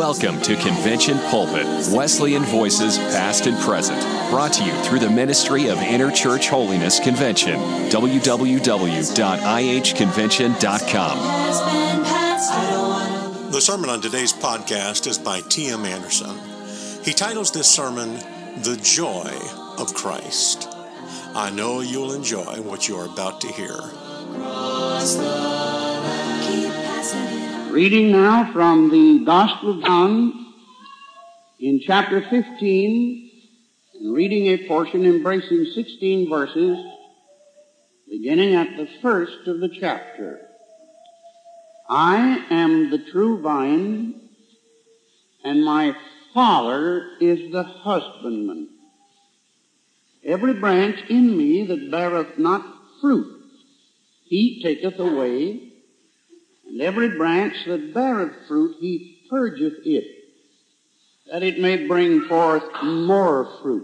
Welcome to Convention Pulpit, Wesleyan Voices Past and Present, brought to you through the Ministry of Interchurch Holiness Convention, www.ihconvention.com. The sermon on today's podcast is by T.M. Anderson. He titles this sermon, The Joy of Christ. I know you'll enjoy what you're about to hear. Reading now from the Gospel of John in chapter 15, and reading a portion embracing 16 verses, beginning at the first of the chapter. I am the true vine, and my Father is the husbandman. Every branch in me that beareth not fruit, he taketh away, and every branch that beareth fruit, he purgeth it, that it may bring forth more fruit.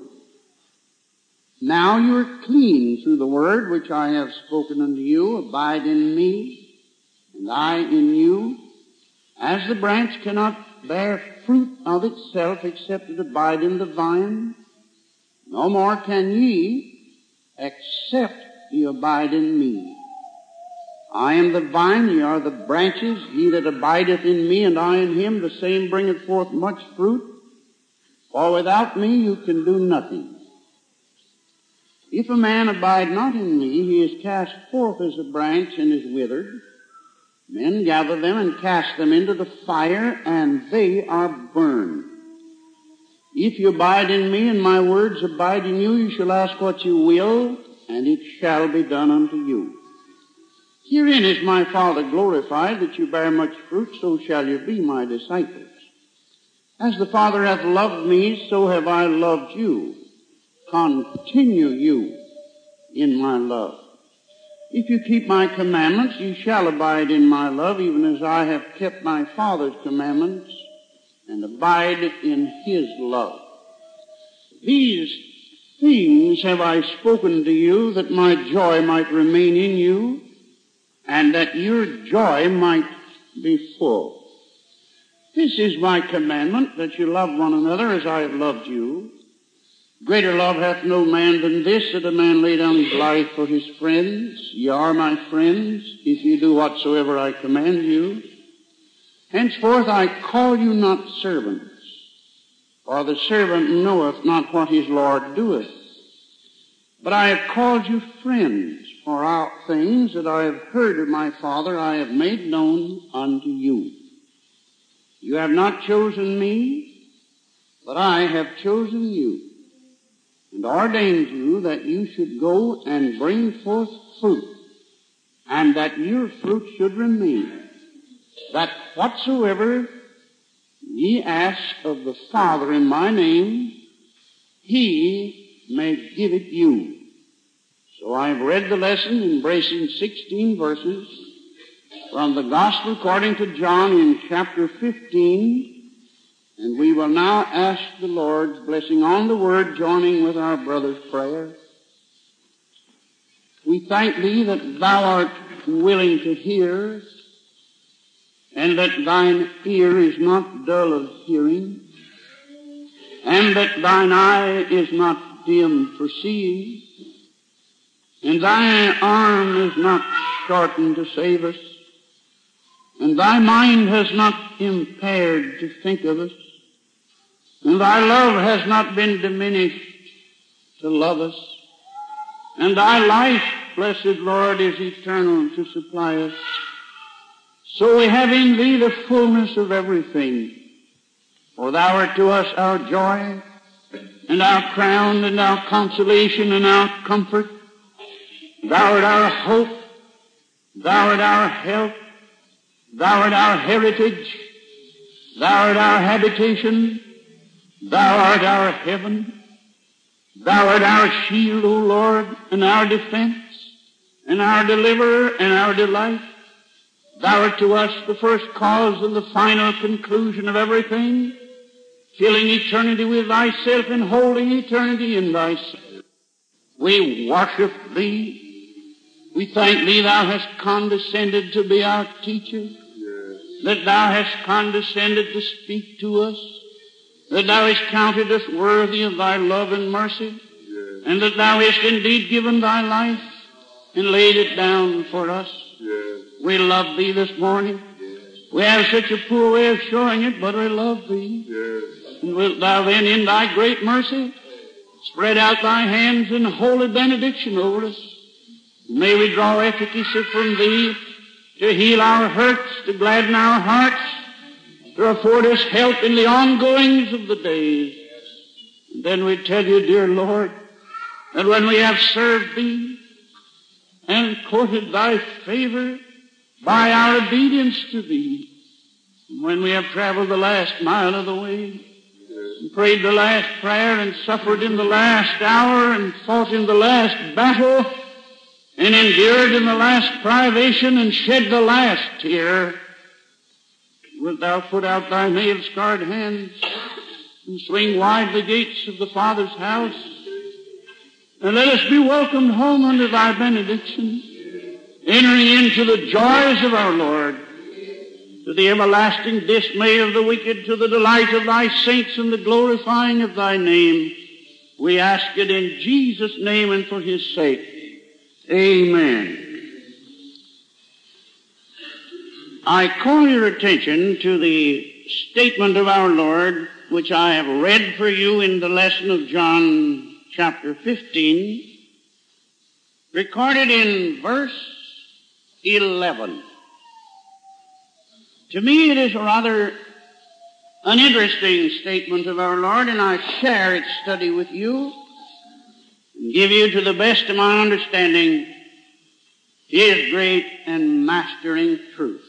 Now you are clean through the word which I have spoken unto you. Abide in me, and I in you. As the branch cannot bear fruit of itself except it abide in the vine, no more can ye except ye abide in me. I am the vine, ye are the branches. He that abideth in me, and I in him, the same bringeth forth much fruit. For without me you can do nothing. If a man abide not in me, he is cast forth as a branch and is withered. Men gather them and cast them into the fire, and they are burned. If you abide in me, and my words abide in you, you shall ask what you will, and it shall be done unto you. Herein is my Father glorified, that you bear much fruit, so shall you be my disciples. As the Father hath loved me, so have I loved you. Continue you in my love. If you keep my commandments, you shall abide in my love, even as I have kept my Father's commandments, and abide in his love. These things have I spoken to you, that my joy might remain in you, and that your joy might be full. This is my commandment, that you love one another as I have loved you. Greater love hath no man than this, that a man lay down his life for his friends. Ye are my friends, if ye do whatsoever I command you. Henceforth I call you not servants, for the servant knoweth not what his Lord doeth. But I have called you friends, for all things that I have heard of my Father I have made known unto you. You have not chosen me, but I have chosen you, and ordained you that you should go and bring forth fruit, and that your fruit should remain, that whatsoever ye ask of the Father in my name, he may give it you. So I've read the lesson embracing 16 verses from the Gospel according to John in chapter 15, and we will now ask the Lord's blessing on the word, joining with our brother's prayer. We thank thee that thou art willing to hear, and that thine ear is not dull of hearing, and that thine eye is not dim for seeing, and thy arm is not shortened to save us, and thy mind has not impaired to think of us, and thy love has not been diminished to love us, and thy life, blessed Lord, is eternal to supply us. So we have in thee the fullness of everything, for thou art to us our joy, and our crown, and our consolation, and our comfort. Thou art our hope, thou art our help, thou art our heritage, thou art our habitation, thou art our heaven, thou art our shield, O Lord, and our defense, and our deliverer, and our delight. Thou art to us the first cause and the final conclusion of everything, filling eternity with thyself and holding eternity in thyself. We worship thee. We thank thee thou hast condescended to be our teacher. that thou hast condescended to speak to us, that thou hast counted us worthy of thy love and mercy, and that thou hast indeed given thy life and laid it down for us. We love thee this morning. We have such a poor way of showing it, but we love thee. And wilt thou then, in thy great mercy, spread out thy hands in holy benediction over us? May we draw efficacy from thee to heal our hurts, to gladden our hearts, to afford us help in the ongoings of the days. And then we tell you, dear Lord, that when we have served thee and courted thy favor by our obedience to thee, and when we have traveled the last mile of the way, and prayed the last prayer, and suffered in the last hour, and fought in the last battle, and endured in the last privation, and shed the last tear, wilt thou put out thy nail-scarred hands and swing wide the gates of the Father's house, and let us be welcomed home under thy benediction, entering into the joys of our Lord, to the everlasting dismay of the wicked, to the delight of thy saints and the glorifying of thy name. We ask it in Jesus' name and for his sake. Amen. I call your attention to the statement of our Lord, which I have read for you in the lesson of John chapter 15, recorded in verse 11. To me, it is rather an interesting statement of our Lord, and I share its study with you and give you, to the best of my understanding, his great and mastering truth.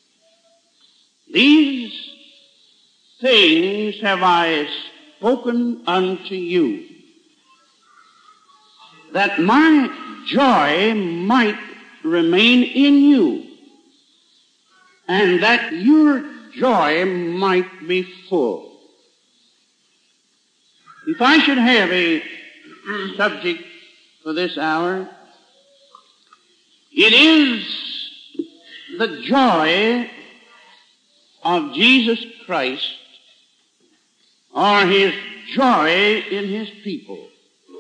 These things have I spoken unto you, that my joy might remain in you, and that your joy might be full. If I should have a subject for this hour, it is the joy of Jesus Christ, or his joy in his people.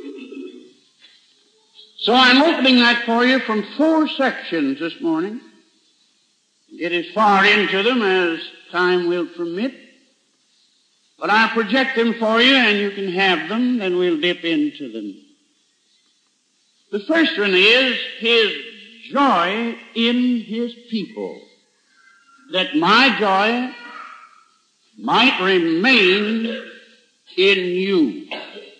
So I'm opening that for you from 4 sections this morning. Get as far into them as time will permit. But I'll project them for you and you can have them, then we'll dip into them. The first one is his joy in his people, that my joy might remain in you.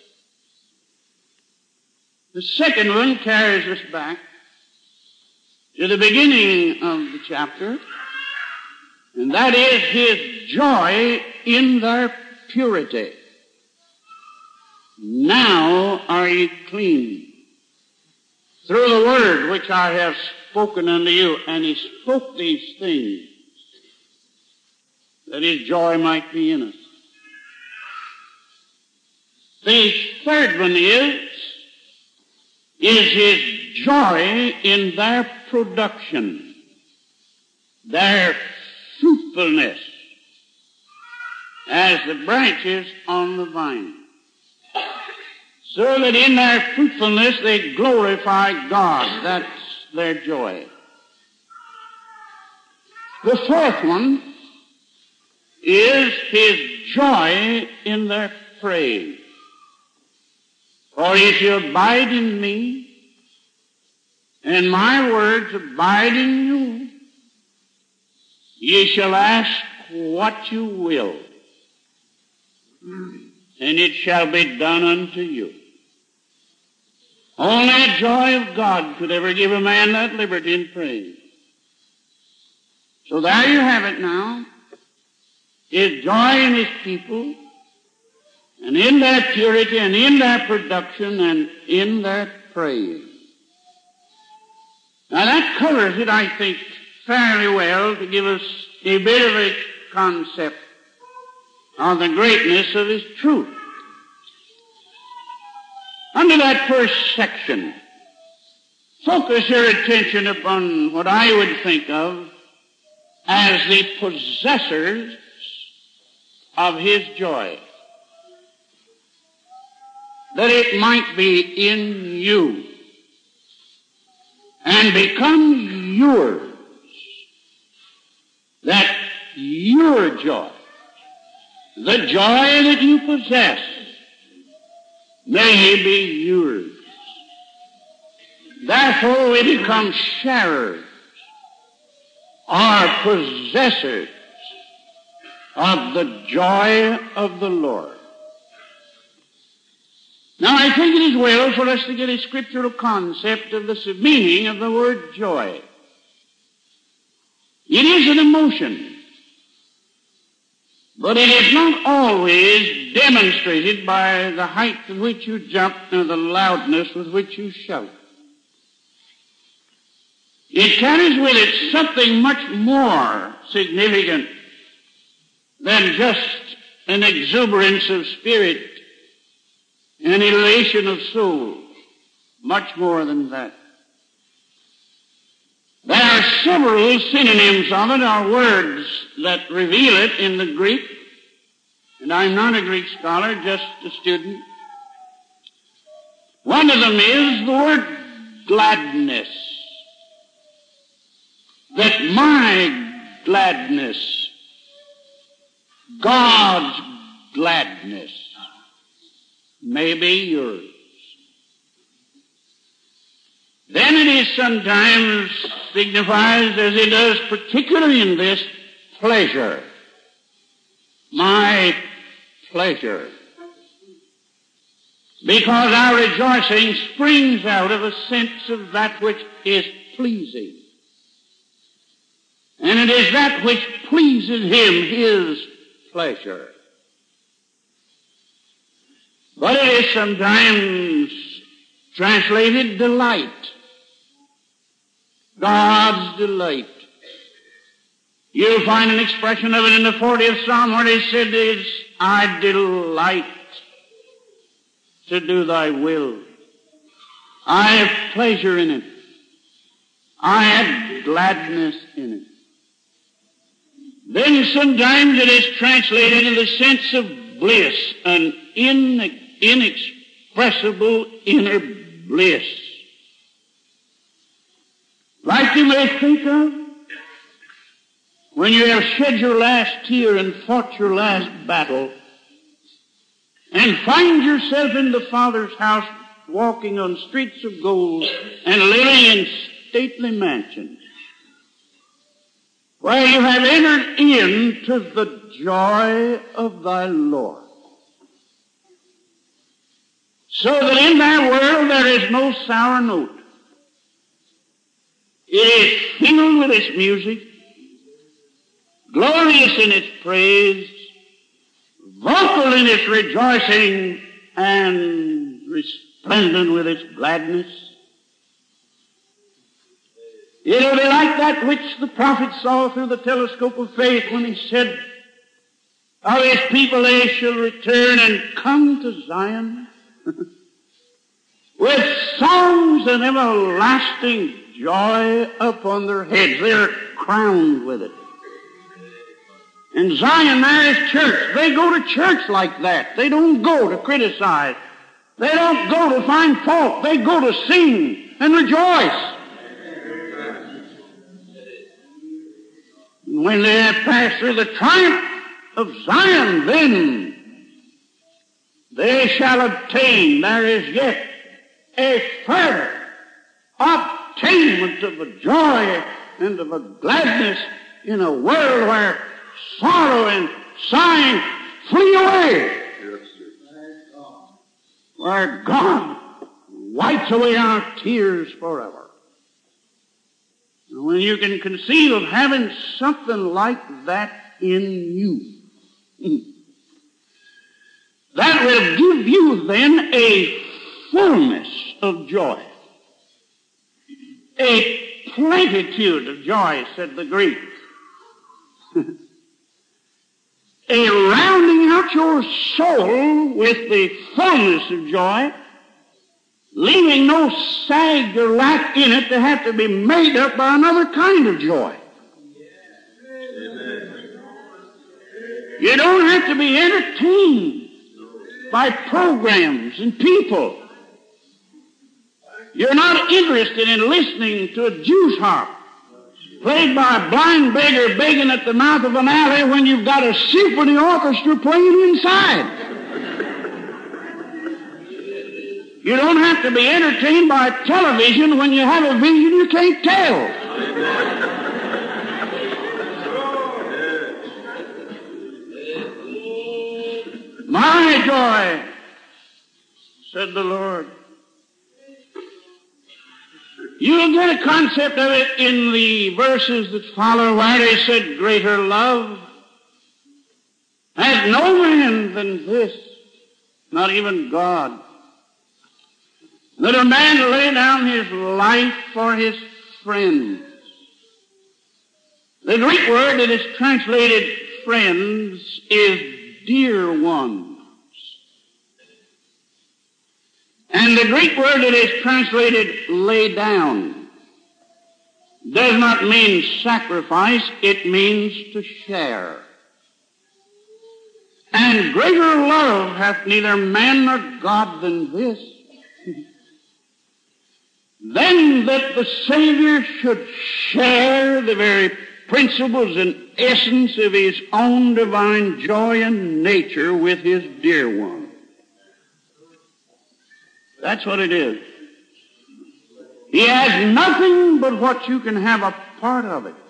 The second one carries us back to the beginning of the chapter, and that is his joy in their purity. Now are ye clean through the word which I have spoken unto you. And he spoke these things that his joy might be in us. The third one is his joy in their production, their fruitfulness, as the branches on the vine, so that in their fruitfulness they glorify God. That's their joy. The fourth one is his joy in their praise. For if you abide in me, and my words abide in you, ye shall ask what you will, and it shall be done unto you. Only the joy of God could ever give a man that liberty and praise. So there you have it now. His joy in his people, and in their purity, and in their production, and in their praise. Now that covers it, I think, fairly well to give us a bit of a concept of the greatness of his truth. Under that first section, focus your attention upon what I would think of as the possessors of his joy, that it might be in you and become yours, that your joy, the joy that you possess, may be yours. Therefore we become sharers or possessors of the joy of the Lord. Now I think it is well for us to get a scriptural concept of the meaning of the word joy. It is an emotion, but it is not always demonstrated by the height with which you jump or the loudness with which you shout. It carries with it something much more significant than just an exuberance of spirit, an elation of soul, much more than that. There are several synonyms of it, or words that reveal it in the Greek, and I'm not a Greek scholar, just a student. One of them is the word gladness. That my gladness, God's gladness, may be yours. Then it is sometimes signifies, as it does particularly in this, pleasure. My pleasure. Because our rejoicing springs out of a sense of that which is pleasing. And it is that which pleases him, his pleasure. But it is sometimes translated delight. God's delight. You'll find an expression of it in the 40th Psalm where he said, I delight to do thy will. I have pleasure in it. I have gladness in it. Then sometimes it is translated in the sense of bliss, an inexpressible inner bliss. Like you may think of when you have shed your last tear and fought your last battle and find yourself in the Father's house walking on streets of gold and living in stately mansions, where you have entered into the joy of thy Lord. So that in thy world there is no sour note. It is filled with its music, glorious in its praise, vocal in its rejoicing, and resplendent with its gladness. It will be like that which the prophet saw through the telescope of faith when he said, of his people they shall return and come to Zion with songs and everlasting joy upon their heads. They are crowned with it. And Zion there is church. They go to church like that. They don't go to criticize. They don't go to find fault. They go to sing and rejoice. And when they have passed through the triumph of Zion, then they shall obtain, there is yet a further obtainment of a joy and of a gladness in a world where sorrow and sighing flee away. Where God wipes away our tears forever. And when you can conceive of having something like that in you, that will give you then a fullness of joy. A plenitude of joy, said the Greek. A rounding out your soul with the fullness of joy, leaving no sag or lack in it to have to be made up by another kind of joy. You don't have to be entertained by programs and people. You're not interested in listening to a juice harp played by a blind beggar begging at the mouth of an alley when you've got a symphony orchestra playing inside. You don't have to be entertained by television when you have a vision you can't tell. My joy, said the Lord. You'll get a concept of it in the verses that follow where they said, greater love has no man than this, not even God, that a man lay down his life for his friends. The Greek word that is translated friends is dear ones. And the Greek word that is translated lay down does not mean sacrifice, it means to share. And greater love hath neither man nor God than this, than that the Savior should share the very principles and essence of his own divine joy and nature with his dear one. That's what it is. He has nothing but what you can have a part of it.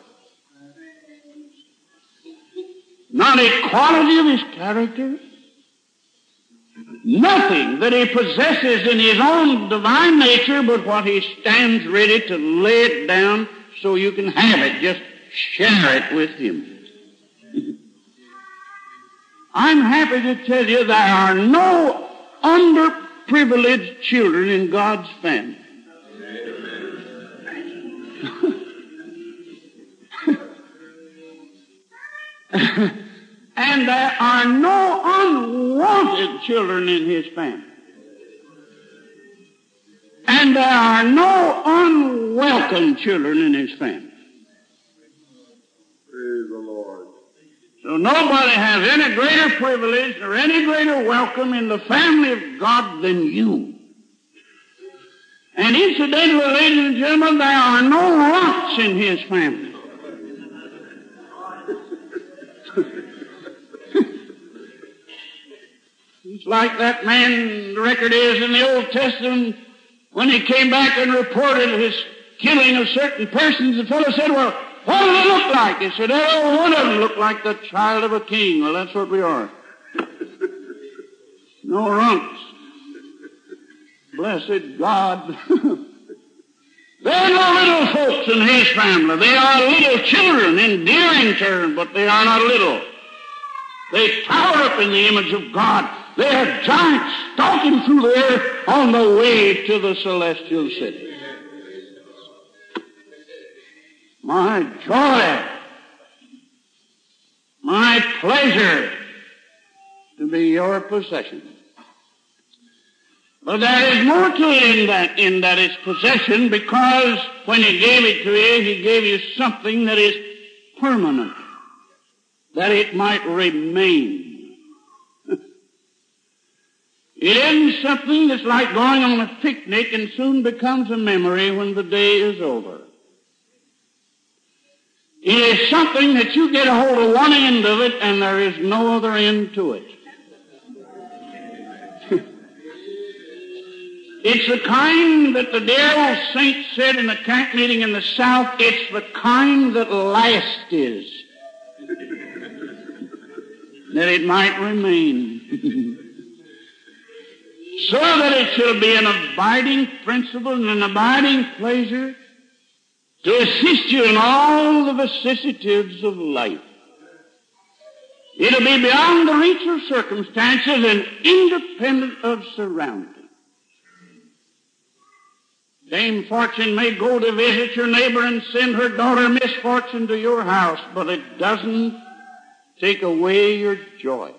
Not a quality of his character. Nothing that he possesses in his own divine nature but what he stands ready to lay it down so you can have it. Just share it with him. I'm happy to tell you there are no underprivileged children in God's family. And there are no unwanted children in his family. And there are no unwelcome children in his family. Praise the Lord. So nobody has any greater privilege or any greater welcome in the family of God than you. And incidentally, ladies and gentlemen, there are no lots in his family. It's like that man, the record is in the Old Testament, when he came back and reported his killing of certain persons, the fellow said, well, what do they look like? He said, every one of them look like the child of a king. Well, that's what we are. No runts. Blessed God. There are no little folks in his family. They are little children, endearing terms, but they are not little. They tower up in the image of God. They are giants stalking through the air on the way to the celestial city. My joy, my pleasure to be your possession. But there is more to it in that it's possession, because when he gave it to you, he gave you something that is permanent, that it might remain. It isn't something that's like going on a picnic and soon becomes a memory when the day is over. It is something that you get a hold of one end of it and there is no other end to it. It's the kind that the dear old saint said in a camp meeting in the South, it's the kind that lasted, that it might remain. So that it shall be an abiding principle and an abiding pleasure to assist you in all the vicissitudes of life. It'll be beyond the reach of circumstances and independent of surroundings. Dame Fortune may go to visit your neighbor and send her daughter Misfortune to your house, but it doesn't take away your joy.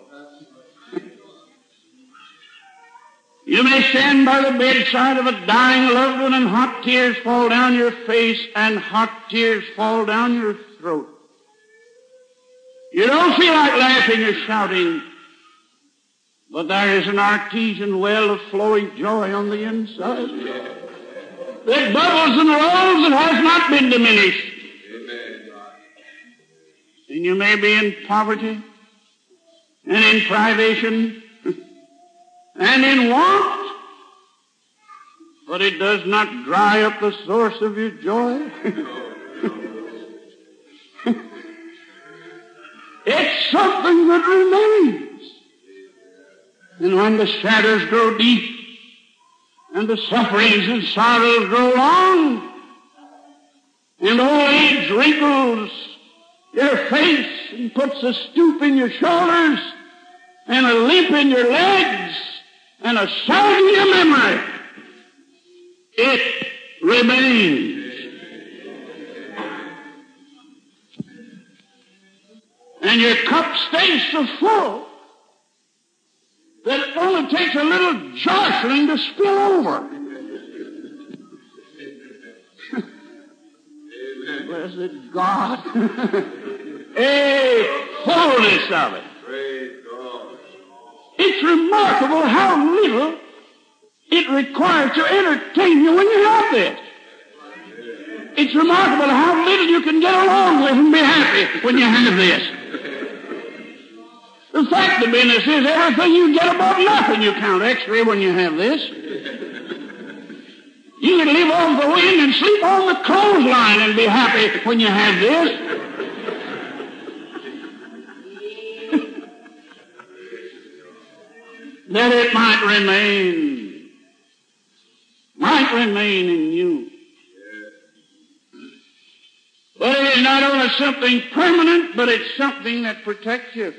You may stand by the bedside of a dying loved one and hot tears fall down your face and hot tears fall down your throat. You don't feel like laughing or shouting, but there is an artesian well of flowing joy on the inside. It bubbles and rolls and has not been diminished. And you may be in poverty and in privation and in want, but it does not dry up the source of your joy. It's something that remains. And when the shadows grow deep and the sufferings and sorrows grow long and old age wrinkles your face and puts a stoop in your shoulders and a limp in your legs and a sag in your memory, it remains. And your cup stays so full that it only takes a little jostling to spill over. Blessed God. A fullness of it. It's remarkable how little it requires to entertain you when you have this. It's remarkable how little you can get along with and be happy when you have this. The fact of the business is everything you get above nothing you count extra when you have this. You can live off the wind and sleep on the clothesline and be happy when you have this. That it might remain in you. But it is not only something permanent, but it's something that protects you.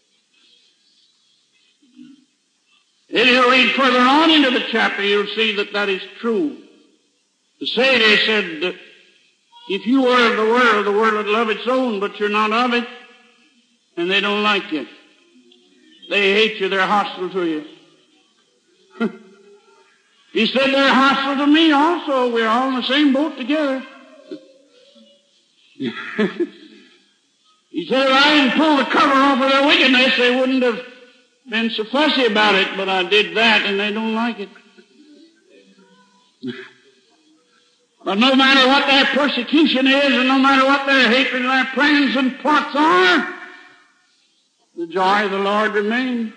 If you read further on into the chapter, you'll see that that is true. The Savior said that if you were of the world would love its own, but you're not of it, and they don't like you. They hate you, they're hostile to you. He said they're hostile to me also. We're all in the same boat together. He said if I didn't pull the cover off of their wickedness, they wouldn't have been so fussy about it, but I did that and they don't like it. But no matter what their persecution is, and no matter what their hatred and their plans and plots are, the joy of the Lord remains.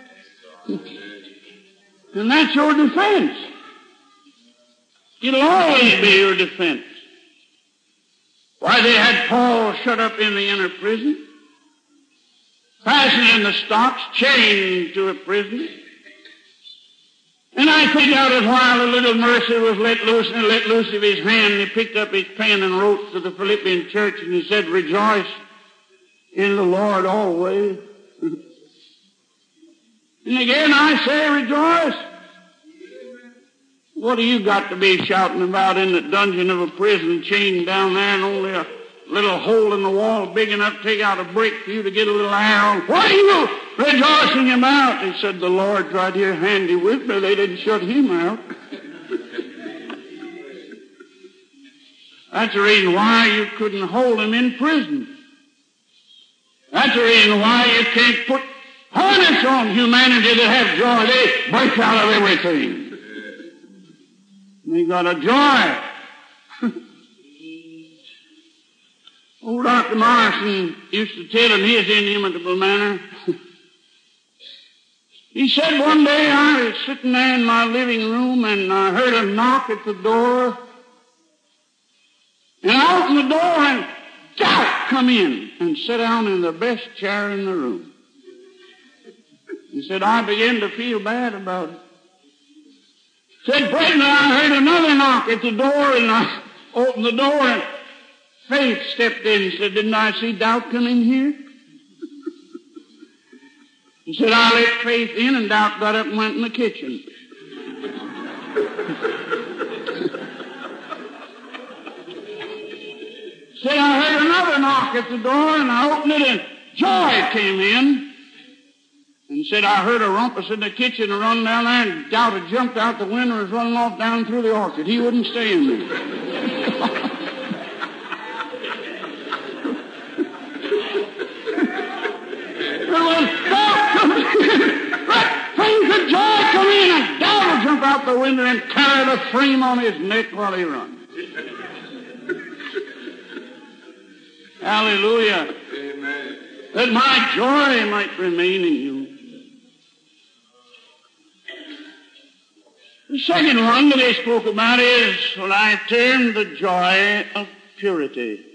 And that's your defense. It'll always be your defense. Why, they had Paul shut up in the inner prison, fastened in the stocks, chained to a prison. And I figured out that while a little mercy was let loose, and let loose of his hand, he picked up his pen and wrote to the Philippian church, and he said, rejoice in the Lord always. And again I say, rejoice. What do you got to be shouting about in the dungeon of a prison, chained down there, and only a little hole in the wall big enough to take out a brick for you to get a little air on? What are you rejoicing about? He said, the Lord's right here handy with me. They didn't shut him out. That's the reason why you couldn't hold him in prison. That's the reason why you can't put harness on humanity that have joy. They break out of everything. They got a joy. Old Dr. Morrison used to tell in his inimitable manner. He said one day I was sitting there in my living room and I heard a knock at the door. And I opened the door and Doubt come in and sit down in the best chair in the room. He said, I began to feel bad about it. Said, presently I heard another knock at the door, and I opened the door, and Faith stepped in and said, didn't I see Doubt come in here? He said, I let Faith in, and Doubt got up and went in the kitchen. Said, I heard another knock at the door, and I opened it, and Joy came in. And said, I heard a rumpus in the kitchen and run down there, and Doubt had jumped out the window and was running off down through the orchard. He wouldn't stay in there. will let things of joy come in and devil jump out the window and carry the frame on his neck while he runs. Hallelujah. Amen. That my joy might remain in you. The second one that he spoke about is what I termed the joy of purity.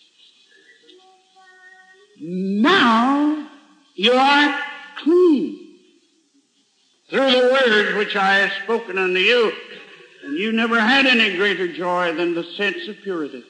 Now you are clean through the word which I have spoken unto you, and you never had any greater joy than the sense of purity.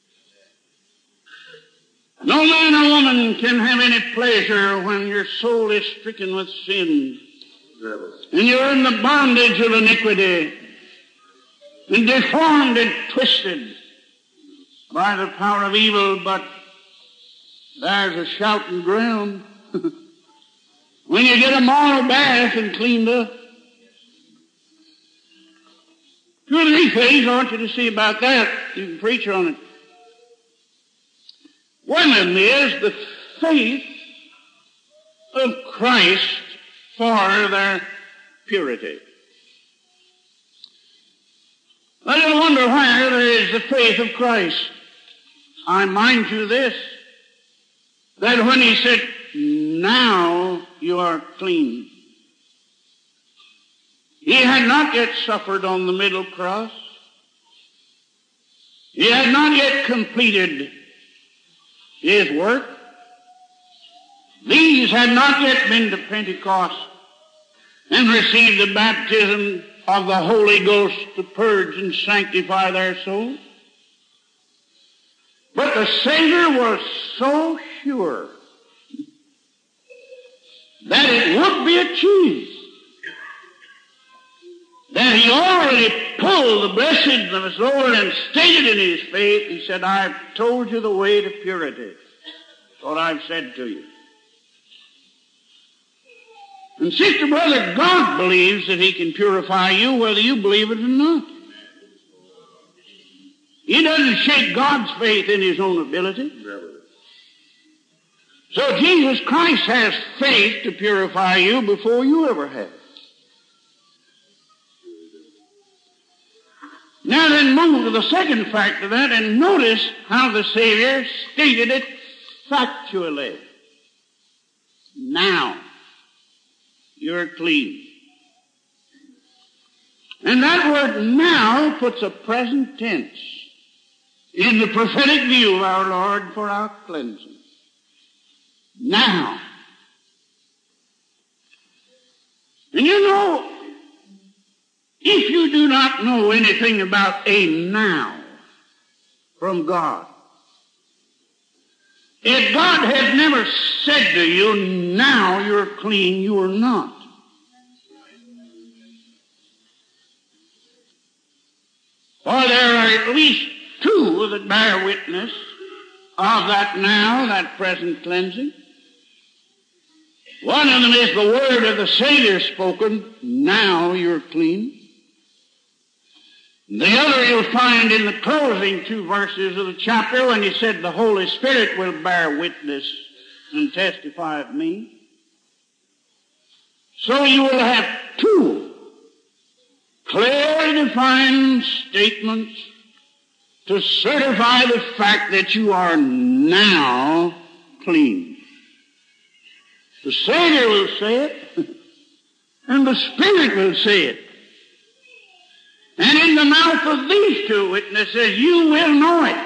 No man or woman can have any pleasure when your soul is stricken with sin and you're in the bondage of iniquity and deformed and twisted by the power of evil, but there's a shouting ground when you get a moral bath and cleaned up. Two or three things I want you to see about that. You can preach on it. One of them is the faith of Christ for their purity. I don't wonder where there is the faith of Christ. I mind you this, that when he said, now you are clean, he had not yet suffered on the middle cross. He had not yet completed his work. These had not yet been to Pentecost and received the baptism of the Holy Ghost to purge and sanctify their souls. But the Savior was so sure that it would be achieved that he already pulled the blessings of his Lord and stated in his faith. He said, I've told you the way to purity. That's what I've said to you. And sister, brother, God believes that he can purify you whether you believe it or not. He doesn't shake God's faith in his own ability. So Jesus Christ has faith to purify you before you ever have. Now then move to the second fact of that and notice how the Savior stated it factually. Now you're clean. And that word now puts a present tense in the prophetic view of our Lord for our cleansing. Now. And you know, if you do not know anything about a now from God, if God has never said to you, now you're clean, you are not. For there are at least two that bear witness of that now, that present cleansing. One of them is the word of the Savior spoken, now you're clean. The other you'll find in the closing two verses of the chapter when he said the Holy Spirit will bear witness and testify of me. So you will have two clear, defined statements to certify the fact that you are now clean. The Savior will say it, and the Spirit will say it. And in the mouth of these two witnesses, you will know it.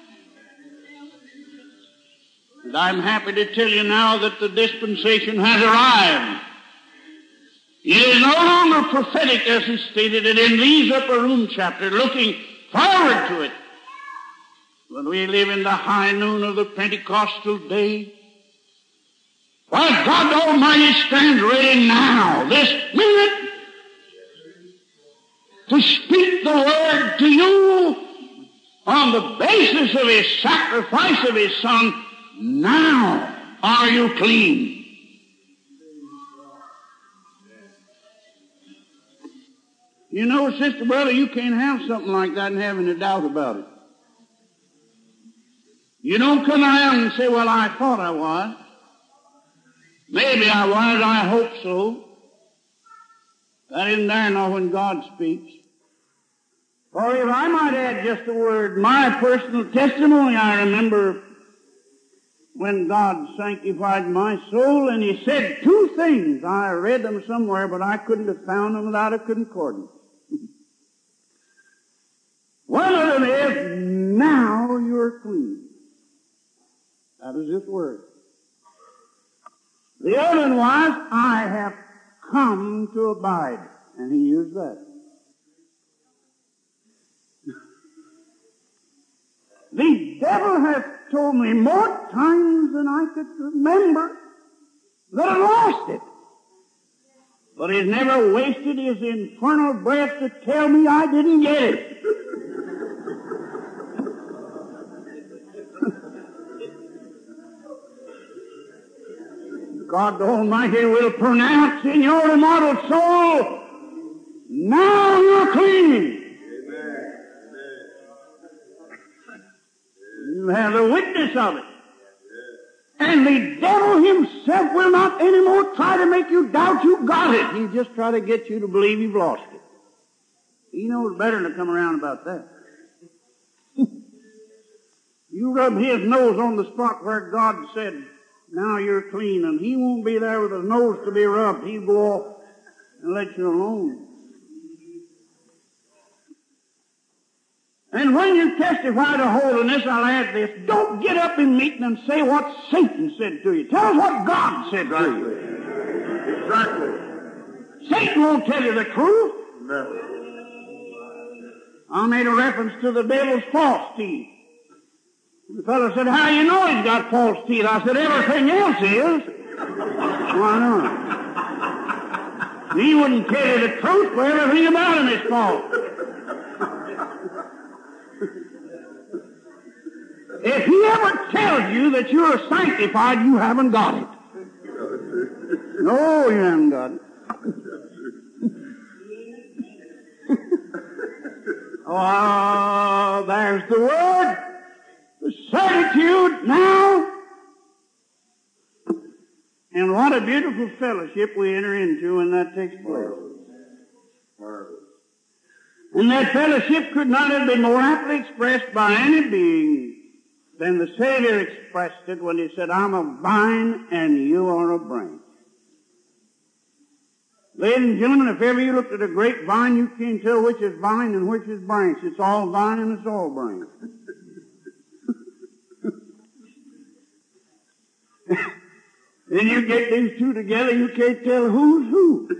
And I'm happy to tell you now that the dispensation has arrived. It is no longer prophetic as he stated it in these upper room chapters, looking forward to it. When we live in the high noon of the Pentecostal day, why, God Almighty stands ready now, this minute, to speak the word to you on the basis of his sacrifice of his Son. Now are you clean? You know, sister, brother, you can't have something like that and have any doubt about it. You don't come around and say, well, I thought I was. Maybe I was, I hope so. I didn't dare know when God speaks. For if I might add just a word, my personal testimony, I remember when God sanctified my soul, and He said two things. I read them somewhere, but I couldn't have found them without a concordance. One of them is, now you're clean. That is His word. The other one was, I have come to abide. And He used that. The devil has told me more times than I could remember that I lost it. But he's never wasted his infernal breath to tell me I didn't get it. God Almighty will pronounce in your immortal soul, now you're clean. You have the witness of it. And the devil himself will not anymore try to make you doubt you got it. He'll just try to get you to believe you've lost it. He knows better than to come around about that. You rub his nose on the spot where God said, now you're clean, and he won't be there with his nose to be rubbed. He'll go off and let you alone. And when you testify to holiness, I'll add this, don't get up in meeting and say what Satan said to you. Tell us what God said to you. Exactly. Satan won't tell you the truth. No. I made a reference to the devil's false teeth. The fellow said, how do you know he's got false teeth? I said, everything else is. Why not? He wouldn't tell you the truth, but everything about him is false. If he ever tells you that you're sanctified, you haven't got it. No, you haven't got it. Oh, there's the word. The certitude now. And what a beautiful fellowship we enter into when that takes place. And that fellowship could not have been more aptly expressed by any being than the Savior expressed it when He said, I'm a vine and you are a branch. Ladies and gentlemen, if ever you looked at a grapevine, you can't tell which is vine and which is branch. It's all vine and it's all branch. Then you get these two together, you can't tell who's who.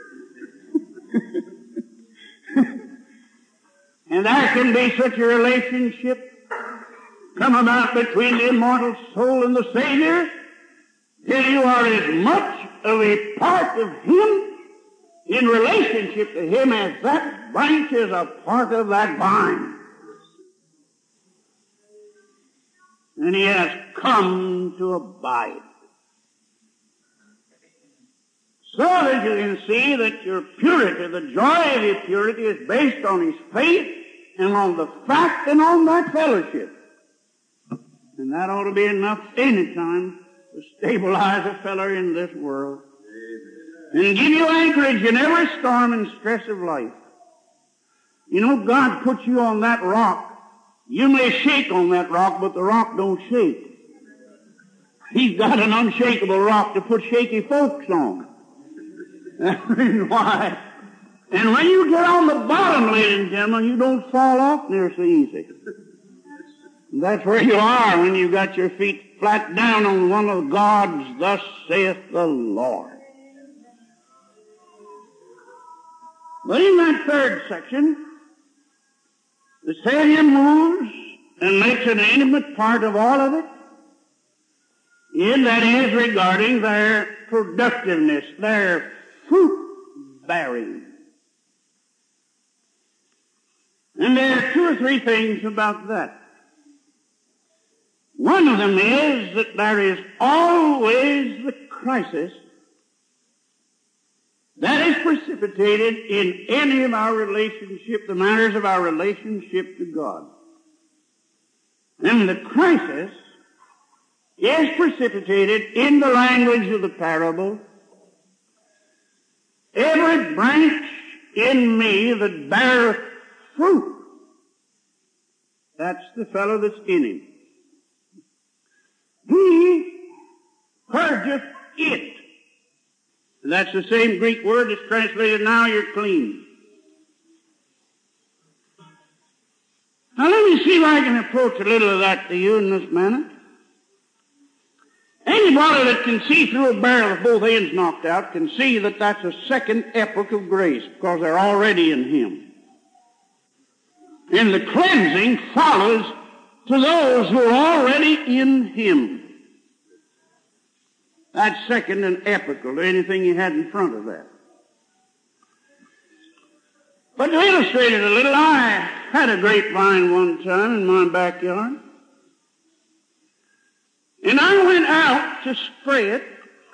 And there can be such a relationship come about between the immortal soul and the Savior till you are as much of a part of Him in relationship to Him as that branch is a part of that vine. And He has come to abide. So that you can see that your purity, the joy of your purity is based on His faith and on the fact and on that fellowship. And that ought to be enough any time to stabilize a feller in this world. And give you anchorage in every storm and stress of life. You know, God puts you on that rock. You may shake on that rock, but the rock don't shake. He's got an unshakable rock to put shaky folks on. That's the reason why. And when you get on the bottom, ladies and gentlemen, you don't fall off near so easy. And that's where you are when you got your feet flat down on one of God's, thus saith the Lord. But in that third section, the Savior moves and makes an intimate part of all of it. And that is regarding their productiveness, their fruit-bearing. And there are two or three things about that. One of them is that there is always the crisis that is precipitated in any of our relationship, the matters of our relationship to God. And the crisis is precipitated in the language of the parable. Every branch in me that beareth fruit, that's the fellow that's in him. He purgeth it. And that's the same Greek word that's translated, now you're clean. Now let me see if I can approach a little of that to you in this manner. Anybody that can see through a barrel with both ends knocked out can see that that's a second epoch of grace because they're already in Him. And the cleansing follows to those who are already in Him. That's second and epochal to anything you had in front of that. But to illustrate it a little, I had a grapevine one time in my backyard. And I went out to spray it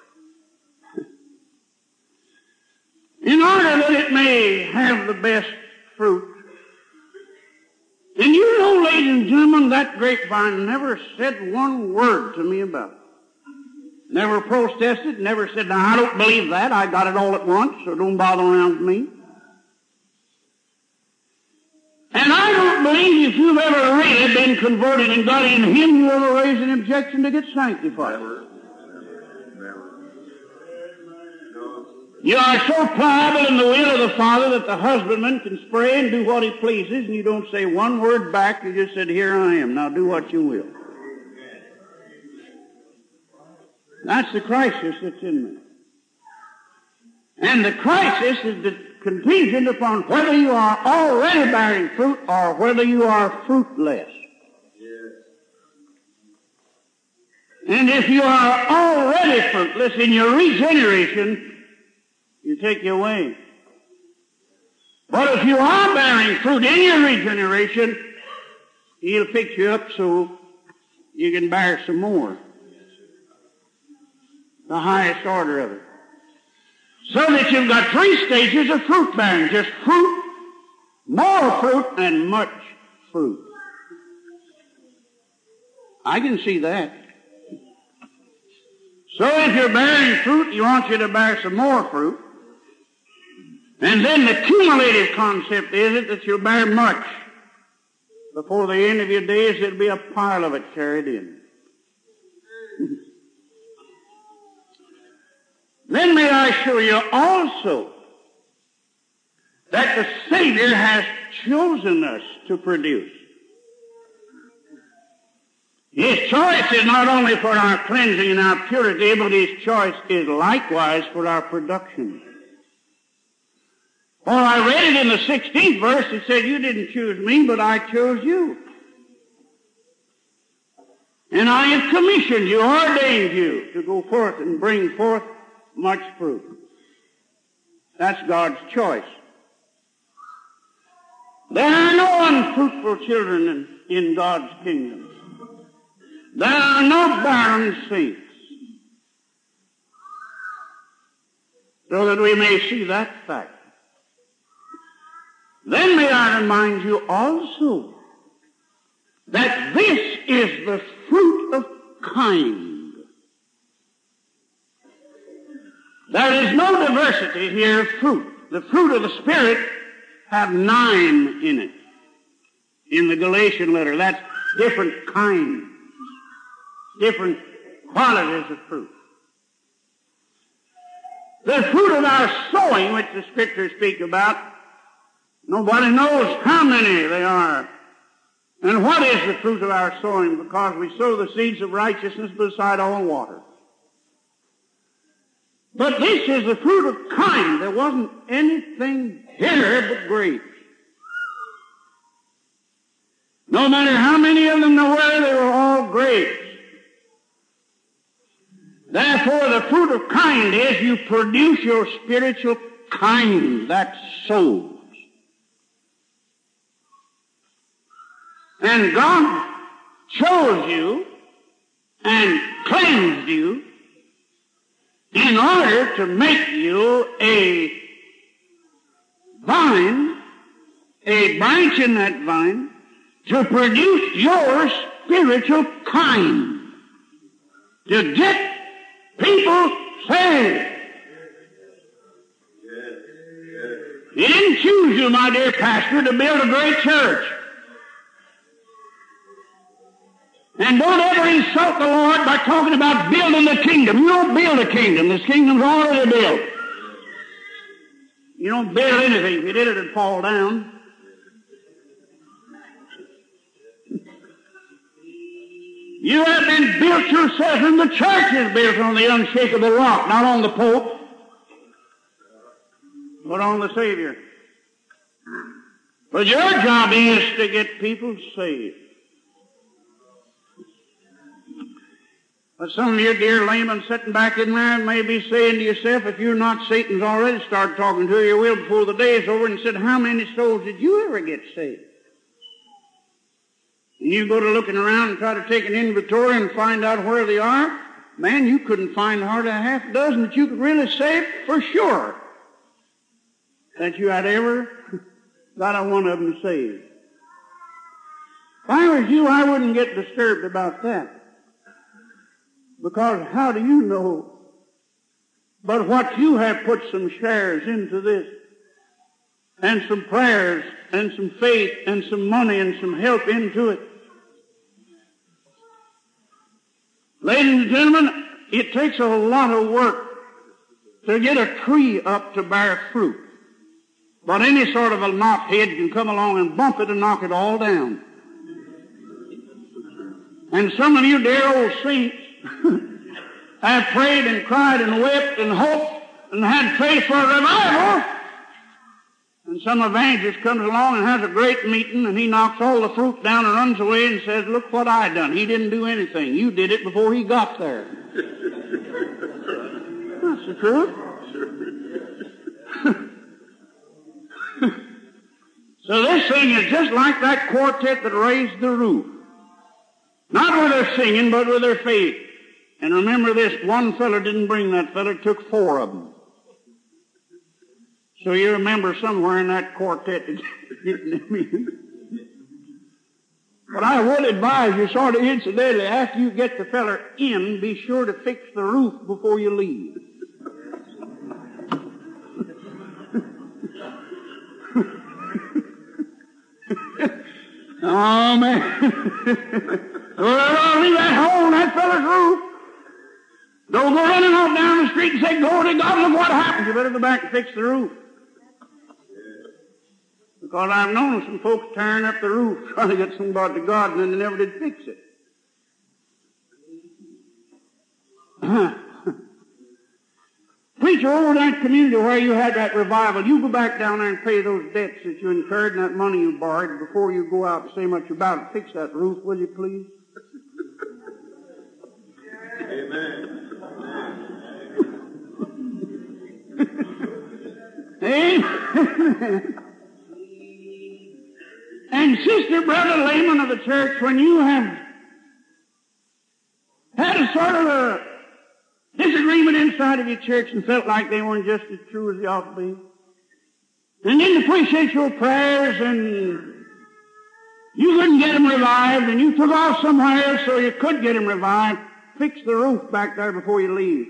in order that it may have the best fruit. And you know, ladies and gentlemen, that grapevine never said one word to me about it. Never protested, never said, now I don't believe that, I got it all at once, so don't bother around with me. And I don't believe if you've ever really been converted and got in Him, you ever raised an objection to get sanctified. You are so pliable in the will of the Father that the husbandman can spray and do what he pleases, and you don't say one word back, you just said, here I am, now do what you will. That's the crisis that's in me. And the crisis is contingent upon whether you are already bearing fruit or whether you are fruitless. Yes. And if you are already fruitless in your regeneration, you take you away. But if you are bearing fruit in your regeneration, He'll fix you up so you can bear some more. The highest order of it. So that you've got three stages of fruit bearing. Just fruit, more fruit, and much fruit. I can see that. So if you're bearing fruit, He wants you to bear some more fruit. And then the cumulative concept is that you'll bear much. Before the end of your days, there'll be a pile of it carried in. Then may I show you also that the Savior has chosen us to produce. His choice is not only for our cleansing and our purity, but His choice is likewise for our production. For I read it in the 16th verse, it said, you didn't choose me, but I chose you. And I have commissioned you, ordained you to go forth and bring forth much fruit. That's God's choice. There are no unfruitful children in God's kingdom. There are no barren saints. So that we may see that fact. Then may I remind you also that this is the fruit of kind. There is no diversity here of fruit. The fruit of the Spirit have 9 in it. In the Galatian letter, that's different kinds, different qualities of fruit. The fruit of our sowing, which the Scriptures speak about, nobody knows how many they are. And what is the fruit of our sowing? Because we sow the seeds of righteousness beside all water. But this is the fruit of kind. There wasn't anything here but grapes. No matter how many of them there were, they were all grapes. Therefore, the fruit of kind is you produce your spiritual kind, that's souls. And God chose you and cleansed you in order to make you a vine, a branch in that vine, to produce your spiritual kind. to get people saved. He didn't choose you, my dear pastor, to build a great church. And don't ever insult the Lord by talking about building the kingdom. You don't build a kingdom. This kingdom's already built. You don't build anything. If you did, it'd fall down. You have been built yourself, and the church is built on the unshakable rock, not on the Pope, but on the Savior. But your job is to get people saved. But some of you dear laymen sitting back in there may be saying to yourself, if you're not Satan's already started talking to you, will before the day is over, and said, how many souls did you ever get saved? And you go to looking around and try to take an inventory and find out where they are. Man, you couldn't find hardly a half a dozen that you could really save for sure that you had ever got a one of them saved. If I was you, I wouldn't get disturbed about that. Because how do you know but what you have put some shares into this, and some prayers, and some faith, and some money, and some help into it? Ladies and gentlemen, it takes a lot of work to get a tree up to bear fruit. But any sort of a knothead can come along and bump it and knock it all down. And some of you dear old saints have prayed and cried and wept and hoped and had faith for a revival. And some evangelist comes along and has a great meeting, and he knocks all the fruit down and runs away and says, look what I done. He didn't do anything. You did it before he got there. That's the truth. So this thing is just like that quartet that raised the roof. Not with their singing, but with their faith. And remember this, one feller didn't bring that feller, it took four of them. So you remember somewhere in that quartet getting them in. But I would advise you sort of incidentally, after you get the feller in, be sure to fix the roof before you leave. Oh, man. Well, leave that hole in that feller's roof. Don't go running off down the street and say, glory to God, look what happened. You better go back and fix the roof. Because I've known some folks tearing up the roof trying to get somebody to God, and then they never did fix it. Preacher, over that community where you had that revival, you go back down there and pay those debts that you incurred and that money you borrowed before you go out and say much about it. Fix that roof, will you please? Amen. Amen. And sister, brother, layman of the church, when you have had a sort of a disagreement inside of your church and felt like they weren't just as true as they ought to be, and didn't appreciate your prayers, and you couldn't get them revived, and you took off somewhere else so you could get them revived, fix the roof back there before you leave.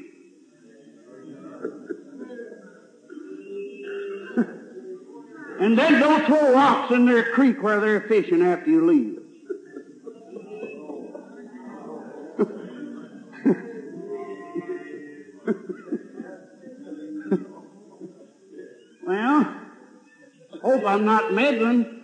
And then don't throw rocks in their creek where they're fishing after you leave. Well, hope I'm not meddling.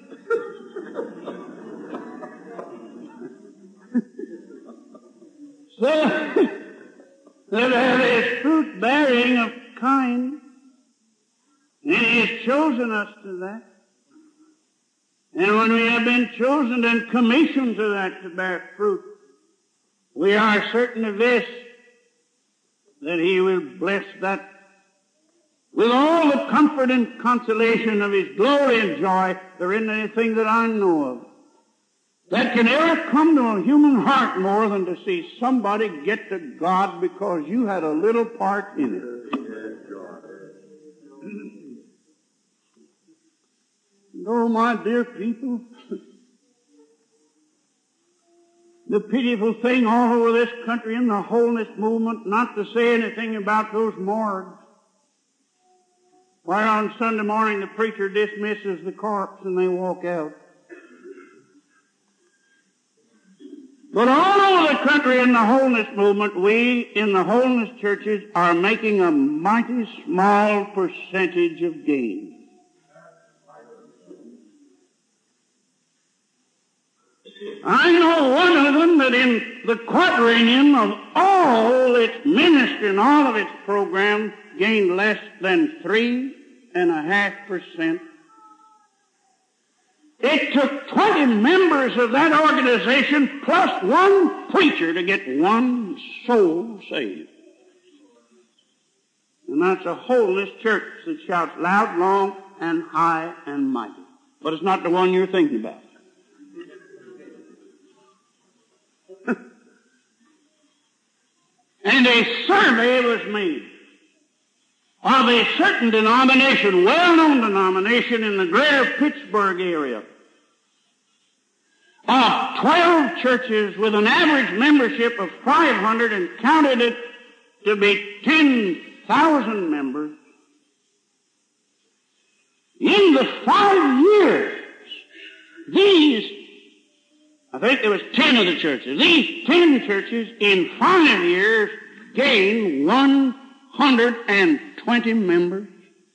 So, there is fruit bearing of kind. And He has chosen us to that. And when we have been chosen and commissioned to that to bear fruit, we are certain of this, that He will bless that with all the comfort and consolation of His glory and joy. There isn't anything that I know of that can ever come to a human heart more than to see somebody get to God because you had a little part in it. Oh, my dear people, the pitiful thing all over this country in the holiness movement not to say anything about those morgues. Why, on Sunday morning the preacher dismisses the corpse and they walk out. But all over the country in the holiness movement, we in the holiness churches are making a mighty small percentage of gain. I know one of them that in the quadrennium of all its ministry and all of its program gained less than 3.5%. It took 20 members of that organization plus one preacher to get one soul saved. And that's a holiness church that shouts loud, long, and high and mighty. But it's not the one you're thinking about. And a survey was made of a certain denomination, well-known denomination in the greater Pittsburgh area, of 12 churches with an average membership of 500 and counted it to be 10,000 members. In the 5 years, I think there was 10 of the churches. These 10 churches in 5 years gained 120 members,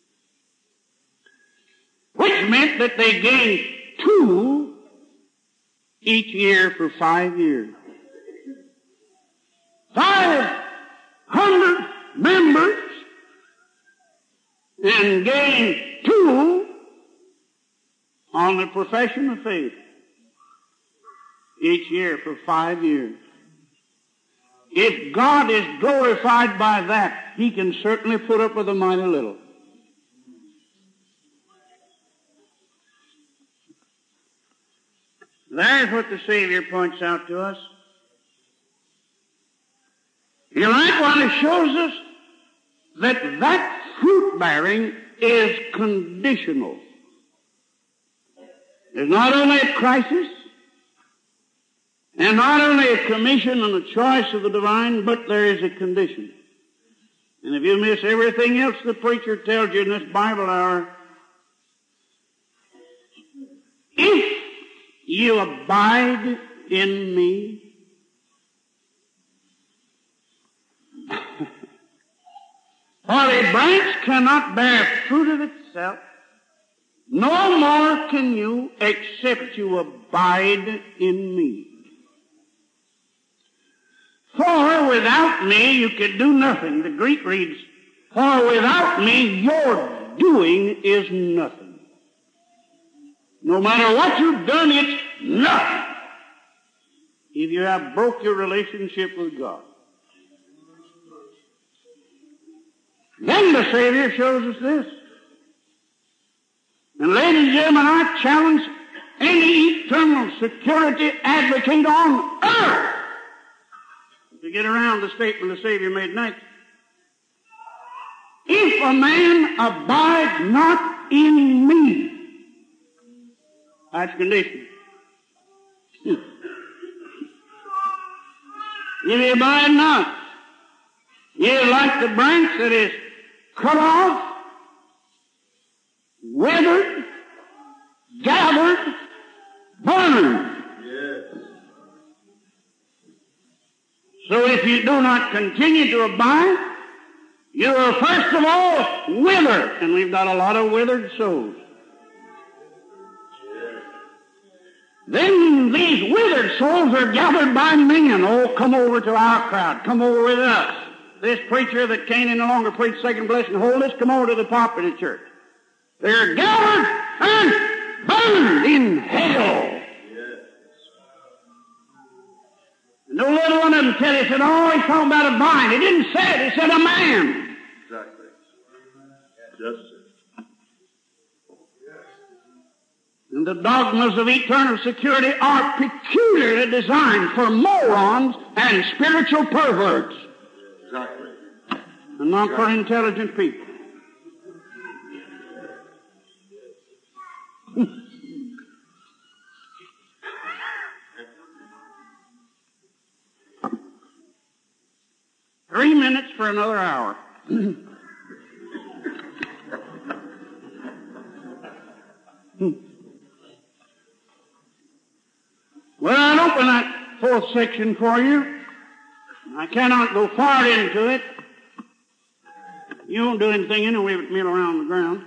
which meant that they gained 2 each year for 5 years. 500 members and gained 2 on the profession of faith each year for 5 years. If God is glorified by that, He can certainly put up with a mighty little. There's what the Savior points out to us. You like what it shows us? That fruit-bearing is conditional. There's not only a crisis, and not only a commission and a choice of the divine, but there is a condition. And if you miss everything else the preacher tells you in this Bible hour, if you abide in me, for a branch cannot bear fruit of itself, no more can you except you abide in me. For without me you can do nothing. The Greek reads, for without me your doing is nothing. No matter what you've done, it's nothing if you have broke your relationship with God. Then the Savior shows us this. And ladies and gentlemen, I challenge any eternal security advocate on earth to get around the statement the Savior made next. If a man abide not in me, that's condition. If he abide not, you're like the branch that is cut off, withered, gathered, burned. So if you do not continue to abide, you will first of all wither. And we've got a lot of withered souls. Then these withered souls are gathered by men. Oh, come over to our crowd. Come over with us. This preacher that can't any longer preach second blessing holiness, come over to the popular church. They're gathered and burned in hell. No little one of them tell you, said, oh, he's talking about a vine. He didn't say it, he said a man. Exactly. Just And the dogmas of eternal security are peculiarly designed for morons and spiritual perverts. Exactly. And not for intelligent people. another hour. Well, I'll open that fourth section for you. I cannot go far into it. You won't do anything anyway but meal around the ground.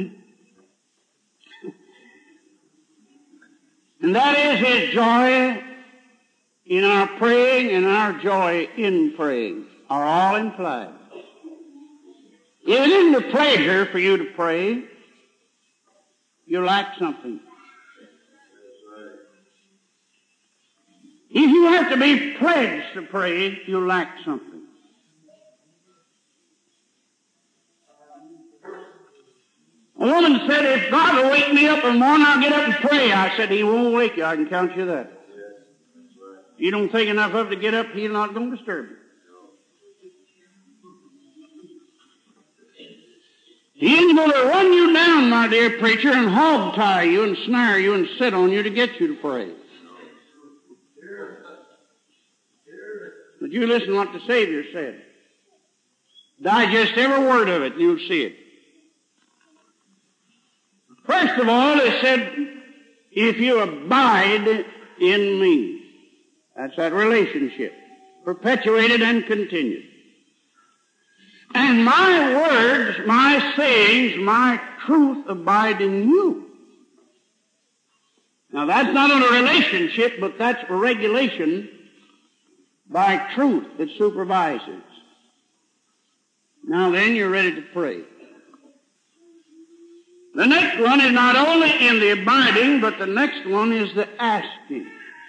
And that is His joy in our praying and our joy in praying are all implied. If it isn't a pleasure for you to pray, you lack something. If you have to be pledged to pray, you lack something. A woman said, if God will wake me up in the morning, I'll get up and pray. I said, He won't wake you. I can count you that. You don't think enough of it to get up, He's not going to disturb you. He ain't going to run you down, my dear preacher, and hog tie you and snare you and sit on you to get you to pray. But you listen to what the Savior said. Digest every word of it and you'll see it. First of all, He said, if you abide in me. That's that relationship. Perpetuated and continued. And my words, my sayings, my truth abide in you. Now that's not a relationship, but that's a regulation by truth that supervises. Now then, you're ready to pray. The next one is not only in the abiding, but the next one is the asking.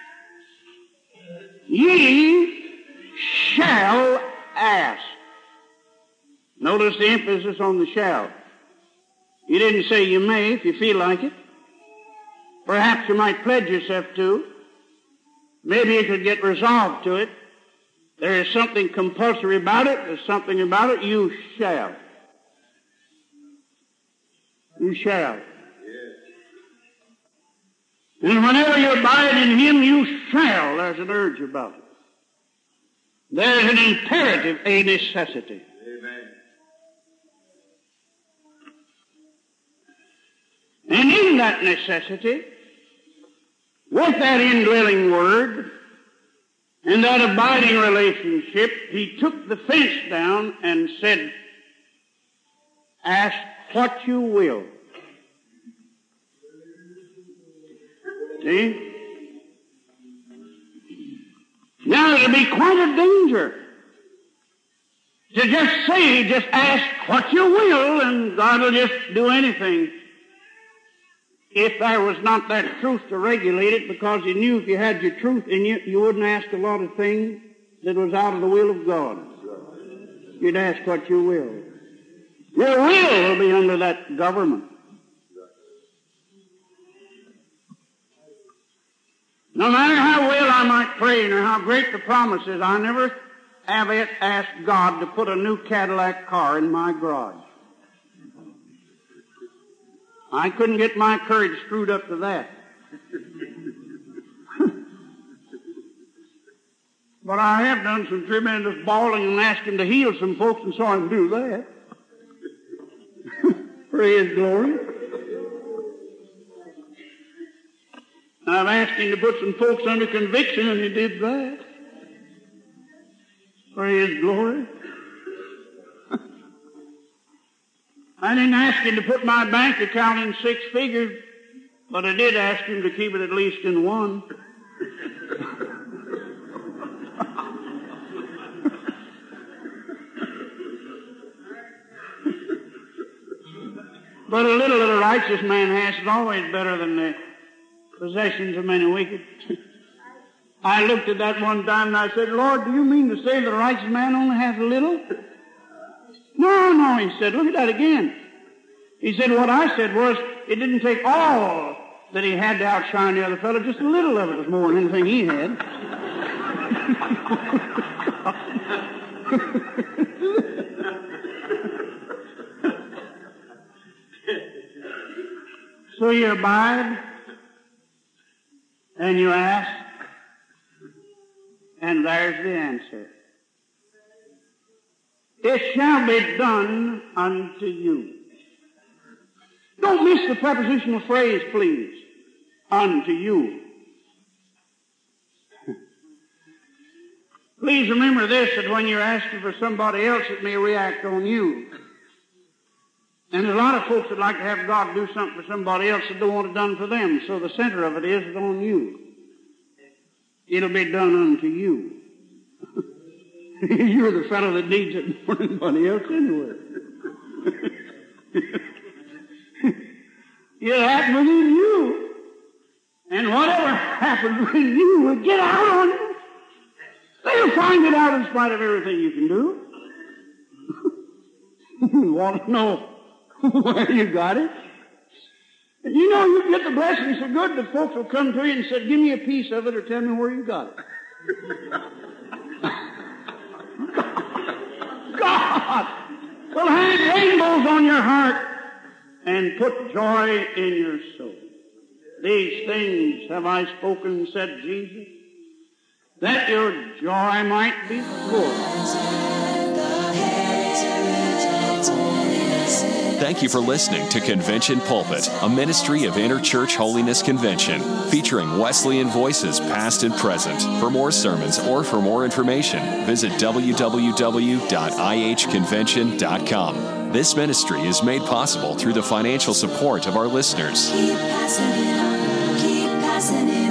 Ye shall ask. Notice the emphasis on the shall. He didn't say you may if you feel like it. Perhaps you might pledge yourself to. Maybe you could get resolved to it. There is something compulsory about it. There's something about it. You shall. You shall. And whenever you abide in Him, you shall. There's an urge about it. There's an imperative, a necessity. Amen. And in that necessity, with that indwelling word and that abiding relationship, He took the fence down and said, ask what you will. See? Now it'll be quite a danger to just say, just ask what you will, and God will just do anything. If there was not that truth to regulate it, because He knew if you had your truth in you, you wouldn't ask a lot of things that was out of the will of God. You'd ask what you will. Your will be under that government. No matter how well I might pray or how great the promise is, I never have asked God to put a new Cadillac car in my garage. I couldn't get my courage screwed up to that. But I have done some tremendous bawling and asked Him to heal some folks and saw Him do that. Praise glory. I've asked Him to put some folks under conviction and He did that. Praise glory. I didn't ask Him to put my bank account in 6 figures, but I did ask Him to keep it at least in 1. But a little that a righteous man has is always better than the possessions of many wicked. I looked at that one time and I said, Lord, do you mean to say that a righteous man only has a little? No, He said, look at that again. He said, what I said was, it didn't take all that he had to outshine the other fellow, just a little of it was more than anything he had. So you abide, and you ask, and there's the answer. it shall be done unto you. Don't miss the prepositional phrase, please. Unto you. Please remember this, that when you're asking for somebody else, it may react on you. And there's a lot of folks that like to have God do something for somebody else that don't want it done for them. So the center of it is on you. It'll be done unto you. You're the fellow that needs it more than anybody else anyway. It'll happen within you. And whatever happens within you will get out on you. They'll find it out in spite of everything you can do. You want to know where you got it? And you know you get the blessing so good that folks will come to you and say, give me a piece of it or tell me where you got it. God will hang rainbows on your heart and put joy in your soul. These things have I spoken, said Jesus, that your joy might be full. Thank you for listening to Convention Pulpit, a ministry of Interchurch Holiness Convention, featuring Wesleyan voices past and present. For more sermons or for more information, visit www.ihconvention.com. This ministry is made possible through the financial support of our listeners. Keep passing it on, keep passing it on.